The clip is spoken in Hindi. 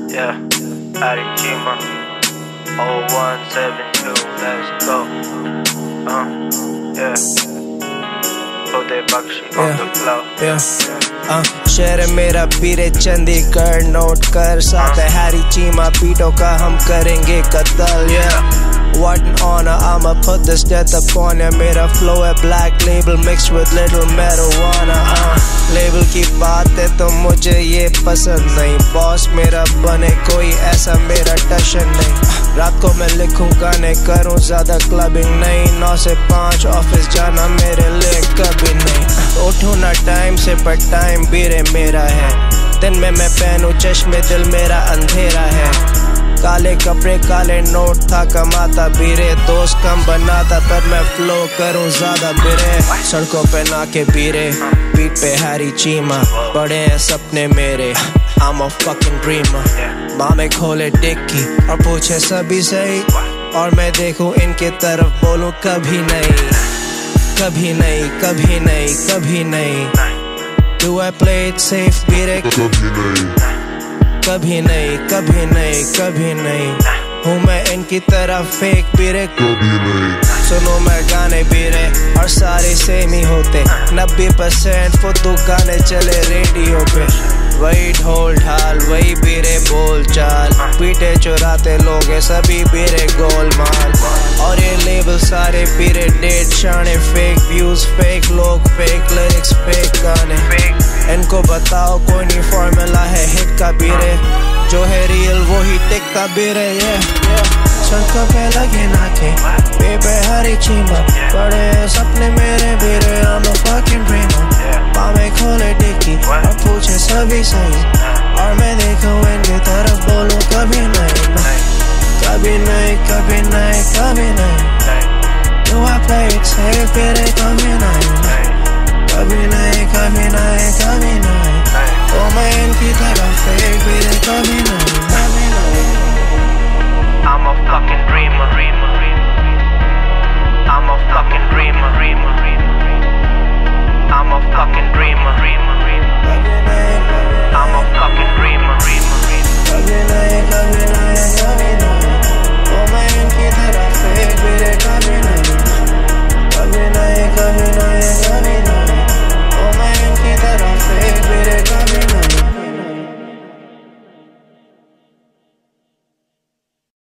Yeah, Arikima 0172, let's go. Yeah. Bode Bakshi on the flow. शहर मेरा पीरे चंडीगढ़ नोट कर, साथ है हैरी चीमा पीटो का हम करेंगे कत्ल. What an honor, I'ma put this death upon ya. मेरा flow है black label mixed with little marijuana. Label की बात है तो मुझे ये पसंद नहीं. बॉस मेरा बने कोई ऐसा मेरा टशन नहीं. रात को मैं लिखूं गाने करूं ज्यादा क्लबिंग नहीं. 9 से 5 ऑफिस जाना मेरे लिए कभी नहीं. उठूं ना टाइम से पर टाइम बीरे मेरा है. दिन में मैं पहनूं चश्मे दिल मेरा अंधेरा है. काले कपड़े काले नोट था कमाता बीरे. दोस्त कम बनाता पर मैं फ्लो करूं ज्यादा बीरे. सड़कों पे ना के बीरे बीट पे हैरी चीमा. बड़े हैं सपने मेरे, I'm a fucking dreamer. मामे खोले डिक्की और पूछे सभी सही, और मैं देखूं इनके तरफ बोलूं कभी नहीं. कभी नहीं कभी नहीं कभी नहीं. Do I play it safe बीरे? कभी नहीं कभी नहीं कभी नहीं कभी नहीं. हूँ मैं इनकी तरफ फेक बीरे कभी नहीं. सुनो मैं गाने बीरे और सारे सेम ही होते. 90% फुद्दू गाने चले रेडियो पे. वही ढोल ढाल वही बीरे बोल चाल. पीटे चुराते लोग सभी बीरे गोलमाल. और ये लेबल सारे बीरे डेट शाने. फेक व्यूज फेक लोग फेक लिरिक्स फेक गाने. इनको बताओ कोई नहीं फॉर्मूला है हिट का बीरे. जो है रियल वो ही टिकता बीरे. सड़कों पे लगे नाके बेबे हरी चीमा. बड़े सपने मेरे बीरे, I'm a fucking dreamer. मामे खोले डिक्की और पूछे सभी सही, और मैं देखूं इनकी तरफ बोलूं कभी नहीं. कभी नहीं कभी नहीं कभी नहीं. Do I play it safe बीरे कभी नहीं. कभी नहीं कभी नहीं.